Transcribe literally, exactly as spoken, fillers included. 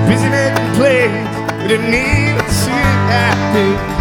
busy making plays. We didn't even see it happen.